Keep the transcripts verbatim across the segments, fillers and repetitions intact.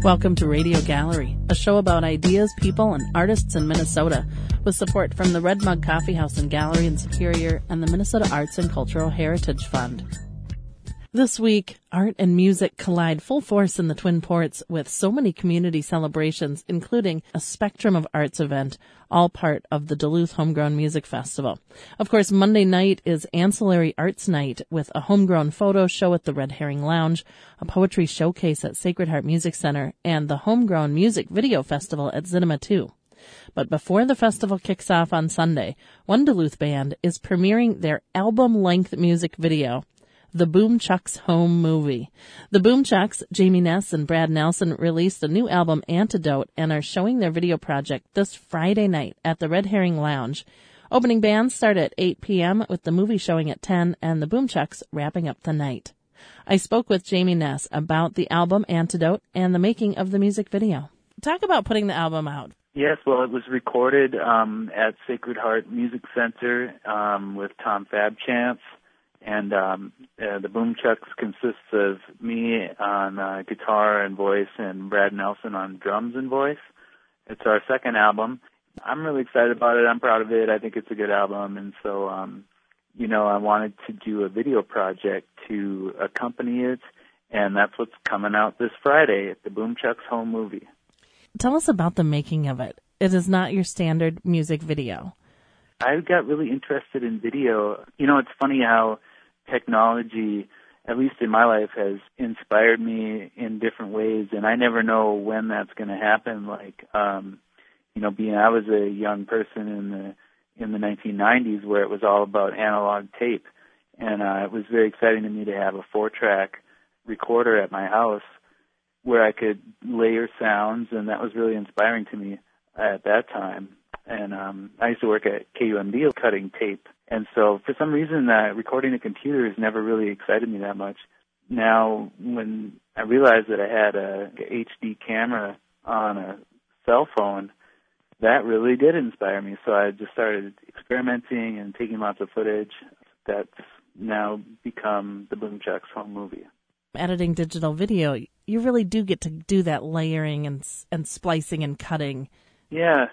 Welcome to Radio Gallery, a show about ideas, people, and artists in Minnesota, with support from the Red Mug Coffee House and Gallery in Superior and the Minnesota Arts and Cultural Heritage Fund. This week, art and music collide full force in the Twin Ports with so many community celebrations, including a Spectrum of Arts event, all part of the Duluth Homegrown Music Festival. Of course, Monday night is Ancillary Arts Night with a homegrown photo show at the Red Herring Lounge, a poetry showcase at Sacred Heart Music Center, and the Homegrown Music Video Festival at Zinema two. But before the festival kicks off on Sunday, one Duluth band is premiering their album-length music video, The Boom Chucks Home Movie. The Boom Chucks, Jamie Ness and Brad Nelson, released a new album, Antidote, and are showing their video project this Friday night at the Red Herring Lounge. Opening bands start at eight p.m. with the movie showing at ten and the Boom Chucks wrapping up the night. I spoke with Jamie Ness about the album Antidote and the making of the music video. Talk about putting the album out. Yes, well, it was recorded um, at Sacred Heart Music Center um, with Tom Fabchance. And um, uh, the Boom Chucks consists of me on uh, guitar and voice and Brad Nelson on drums and voice. It's our second album. I'm really excited about it. I'm proud of it. I think it's a good album. And so, um, you know, I wanted to do a video project to accompany it, and that's what's coming out this Friday at the Boom Chucks Home Movie. Tell us about the making of it. It is not your standard music video. I got really interested in video. You know, it's funny how technology, at least in my life, has inspired me in different ways, and I never know when that's going to happen. Like, um, you know, being I was a young person in the in the nineteen nineties where it was all about analog tape, and uh, it was very exciting to me to have a four-track recorder at my house where I could layer sounds, and that was really inspiring to me at that time. And um, I used to work at K U M D cutting tape. And so for some reason, uh, recording a computer has never really excited me that much. Now, when I realized that I had a, a H D camera on a cell phone, that really did inspire me. So I just started experimenting and taking lots of footage. That's now become the Boom Chucks Home Movie. Editing digital video, you really do get to do that layering and and splicing and cutting. Yeah.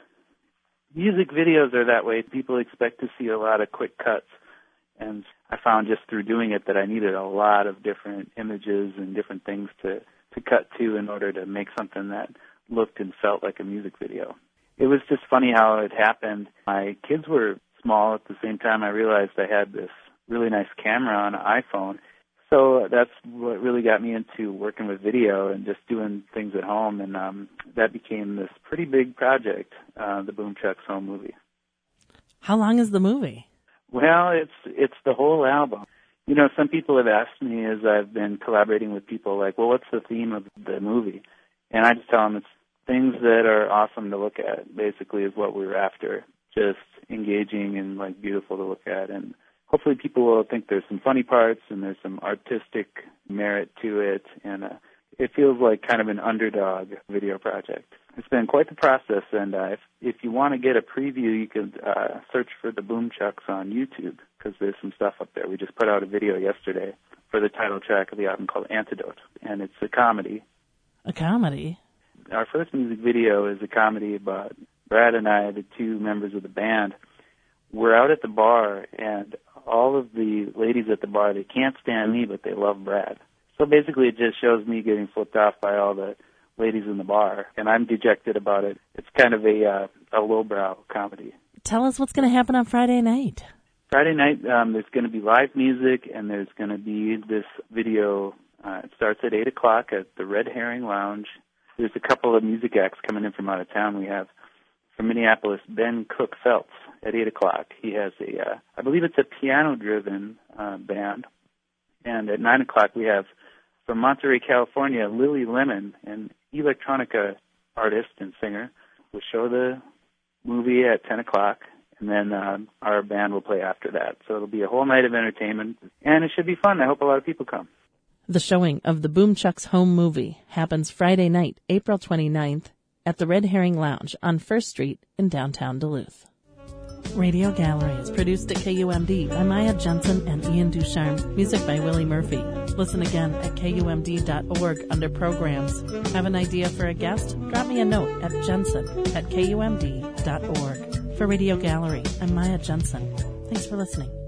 Music videos are that way. People expect to see a lot of quick cuts. And I found just through doing it that I needed a lot of different images and different things to, to cut to in order to make something that looked and felt like a music video. It was just funny how it happened. My kids were small at the same time. I realized I had this really nice camera on an iPhone. So that's what really got me into working with video and just doing things at home, and um, that became this pretty big project, uh, the Boom Chucks Home Movie. How long is the movie? Well, it's it's the whole album. You know, some people have asked me as I've been collaborating with people, like, well, what's the theme of the movie? And I just tell them it's things that are awesome to look at, basically, is what we were after, just engaging and, like, beautiful to look at. And hopefully people will think there's some funny parts and there's some artistic merit to it, and uh, it feels like kind of an underdog video project. It's been quite the process, and uh, if, if you want to get a preview, you can uh, search for the Boom Chucks on YouTube, because there's some stuff up there. We just put out a video yesterday for the title track of the album called Antidote, and it's a comedy. A comedy? Our first music video is a comedy about Brad and I, the two members of the band. We're out at the bar, and all of the ladies at the bar, they can't stand me, but they love Brad. So basically it just shows me getting flipped off by all the ladies in the bar, and I'm dejected about it. It's kind of a uh, a lowbrow comedy. Tell us what's going to happen on Friday night. Friday night, um, there's going to be live music, and there's going to be this video. Uh, it starts at eight o'clock at the Red Herring Lounge. There's a couple of music acts coming in from out of town. We have, from Minneapolis, Ben Cook Phelps at eight o'clock. He has a, uh, I believe it's a piano-driven uh, band. And at nine o'clock, we have, from Monterey, California, Lily Lemon, an electronica artist and singer, will show the movie at ten o'clock, and then uh, our band will play after that. So it'll be a whole night of entertainment, and it should be fun. I hope a lot of people come. The showing of the Boom Chucks Home Movie happens Friday night, April twenty-ninth, at the Red Herring Lounge on First Street in downtown Duluth. Radio Gallery is produced at K U M D by Maya Jensen and Ian Ducharme. Music by Willie Murphy. Listen again at K U M D dot org under Programs. Have an idea for a guest? Drop me a note at jensen at K U M D dot org. For Radio Gallery, I'm Maya Jensen. Thanks for listening.